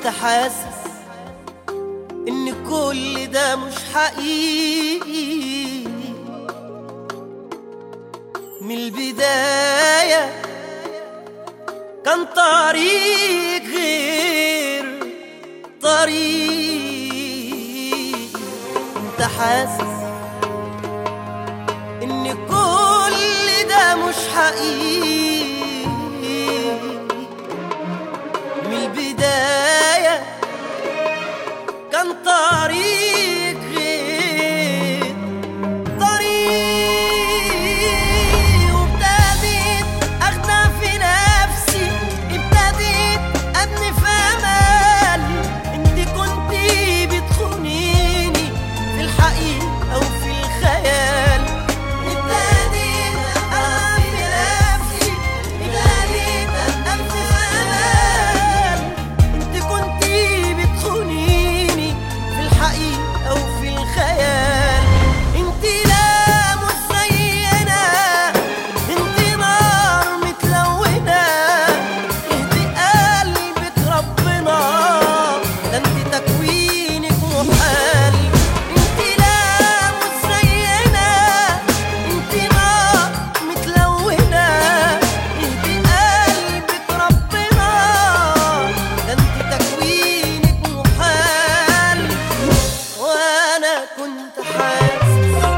كنت حاسس ان كل ده مش حقيقي من البداية، كان طريق غير طريق. كنت حاسس ان كل ده مش حقيقي من البداية، كان طريق غير طريق. وابتديت اخدع في نفسي، ابتديت ابني في امل انت كنتي بتخونيني في الحقيقة او في الخيال. ابتديت اخدع في نفسي، ابتديت ابني في امل انت كنتي بتخونيني في الحقيقة أو في الخيال. انت لا مش زينا، انت نار متلونة، اهدي قلبك ربنا، ده انت تكوينك محال. انت لا مش زينا، انت نار متلونة، اهدي قلبك ربنا، ده انت تكوينك محال. وانا كنت حاسس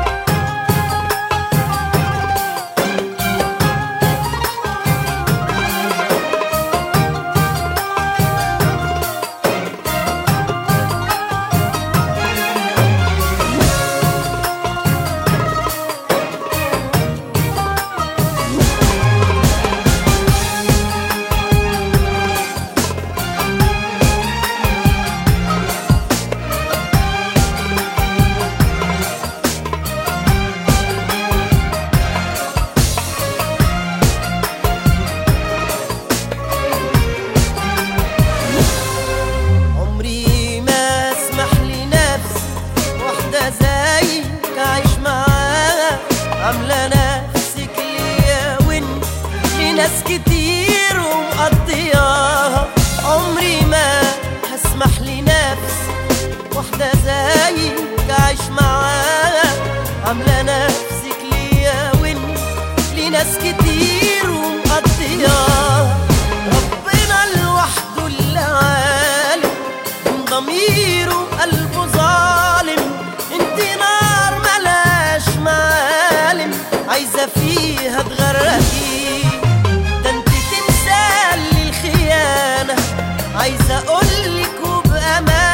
عمري ما اسمح لنفسي واحدة زيك اعيش معاها، عاملة نفسك ليا وانت لناس كتير ومقضياها. عمري ما هسمح لنفسي واحدة زيك اعيش معاها، عاملة نفسك ليا وانت لناس كتير ومقضياها. ربنا لوحده اللي عالم من ضميره قلبه ظالم، انت نار ملاش معالم عايزة فيها تغرقي، ده انت تمثال للخيانة. عايزة اقولك وبأمان